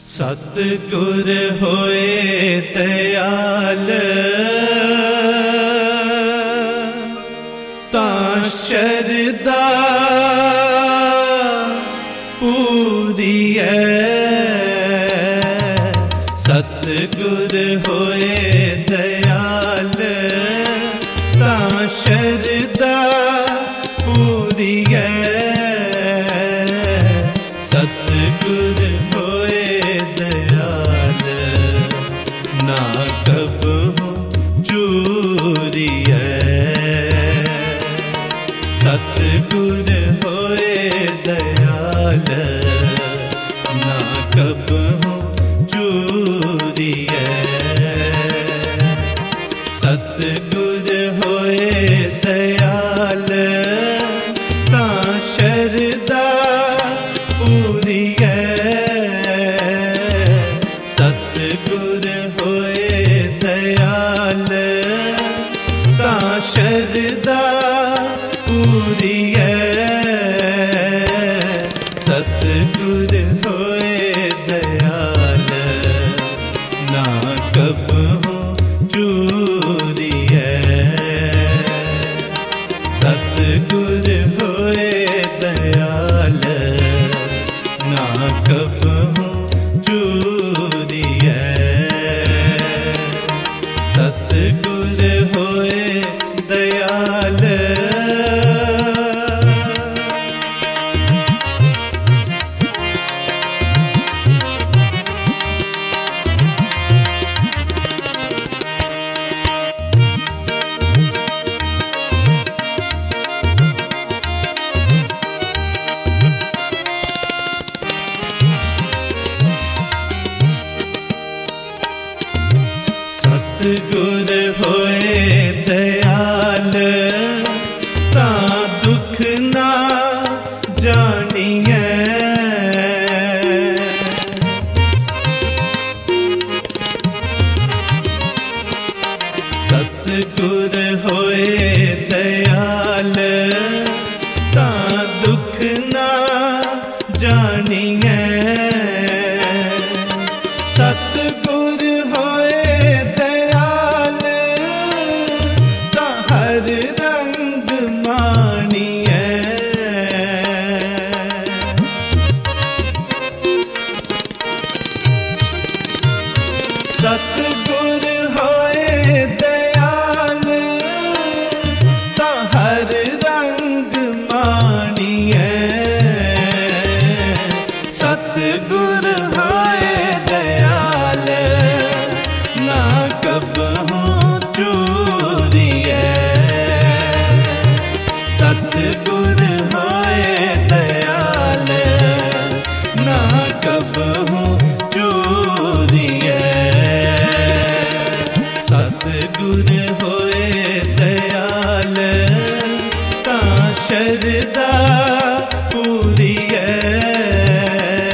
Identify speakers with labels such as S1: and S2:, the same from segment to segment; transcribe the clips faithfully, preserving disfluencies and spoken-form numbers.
S1: सतगुर होए दयाल तां शरदा पूरी है। सतगुर होए दयाल तां शरदा पूरी है। सतगुर होए दयाल ना कबहू चूरी है। सतगुर होए दयाल ना कबहू चूरी है। सतगुर होए दयाल तां शरदा पूरी है। सतगुर होए दयाल तां शरदा पूरी है। सतगुर होए दयाल ना कबहू चूरी है। सतगुर होए दयाल ना कबहू चूरी है। सतगुर होए दयाल सतगुर होए दयाल तां दुख ना जानिए। सतगुर होए दयाल तां दुख ना जानिए। सतगुर होए दयाल तां हर रंग मानिए। सतगुर होए दयाल तां हर रंग मानिए। सतगुर होए दयाल ना कबहू चूरी है। सतगुर होए दयाल ना कबहू चूरी है। सतगुर होए दयाल तां शरदा पूरी है।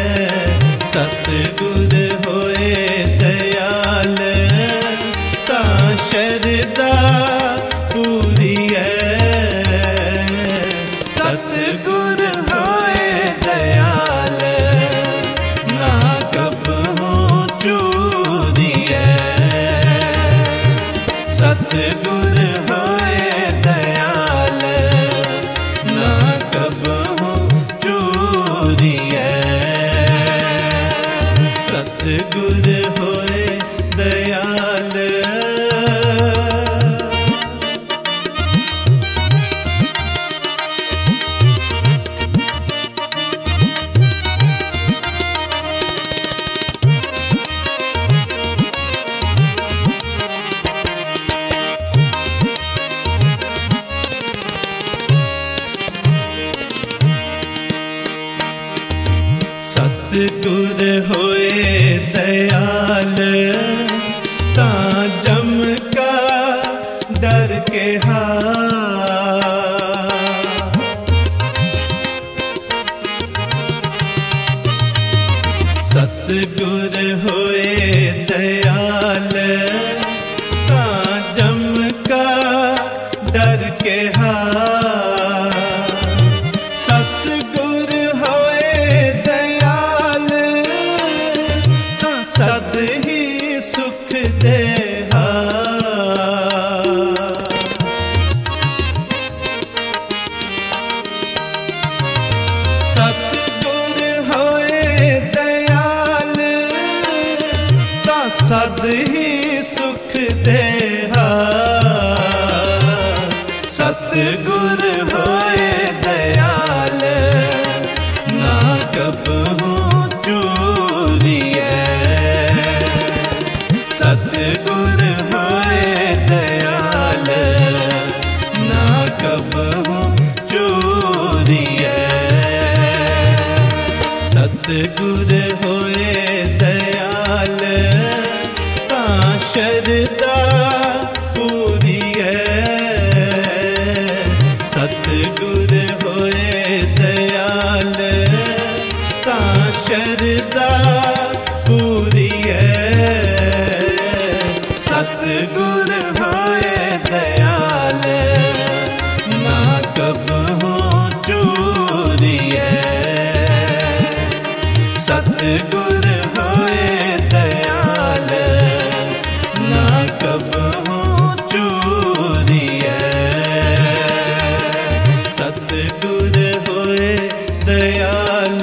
S1: सतगुर होए दयाल तां शरदा पूरी है। सतगुर होए दयाल ना कबहू चूरी है। सतगुर होए दयाल ना कबहू चूरी है। सतगुर होए दयाल सतगुर होए दयाल तां जम का डर के हार। सतगुर होए दयाल तां जम का डर के हार। सतगुर होए दयाल ही सुख देहा। सतगुर होए दयाल ना कबहू चूरिए। सतगुर होए दयाल ना कबहू चूरिए। सतगुर होए दयाल तां शरदा पूरी है। सतगुर होए दयाल तां शरदा पूरी है। सतगुर होए दयाल ना कबहू चूरी है। सतगुर होए दयाल ना कबहू चूरी है। सतगुर होए दयाल।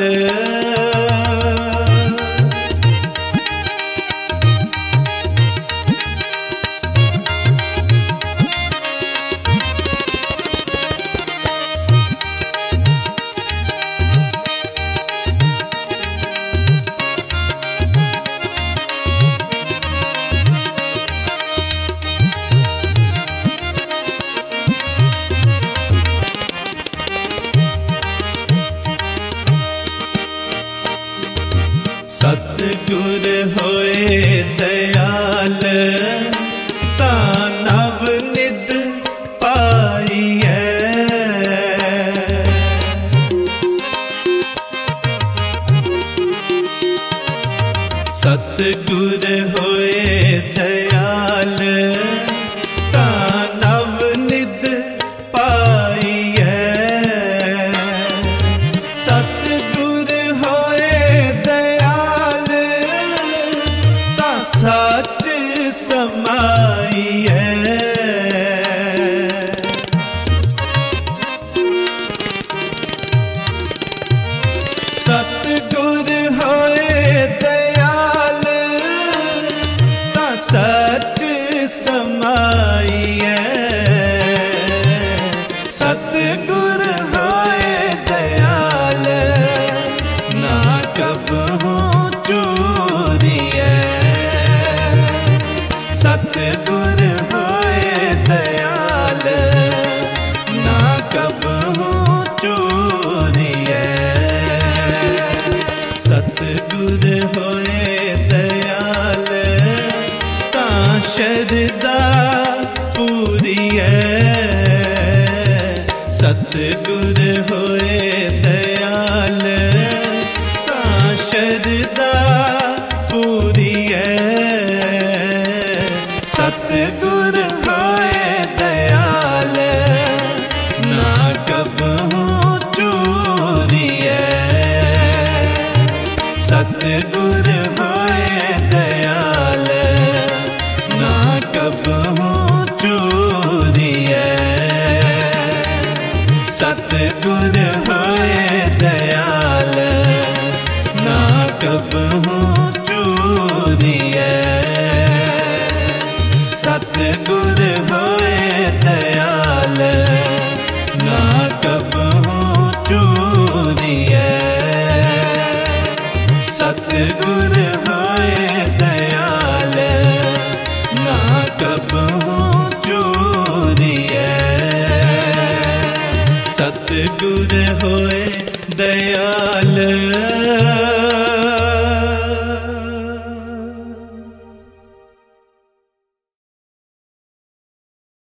S1: सतगुर होए दयाल तां नव निध पाईऐ। सतगुर होए दयाल तां नव निध पाईऐ। सतगुर होए दयाल तां सच समाईऐ। सतगुर होए दयाल तां सच समाईऐ। सतगुर होए दयाल ना कबहू चूरी है। सतगुर होए दयाल ना कबहू चूरी है। सतगुर होए दयाल तां शरदा पूरी है। सतगुर होए दयाल तां शरदा पूरी है। सतगुर होए दयाल ना कबहू चूरी है। सतगुर होए दयाल ना कबहू चूरी है। सतगुर होए दयाल ना कबहू चूरी है। सतगुर होए दयाल ना कबहू चूरी है। सतगुर होए दयाल ना कबहू चूरी है। सतगुर होए दयाल।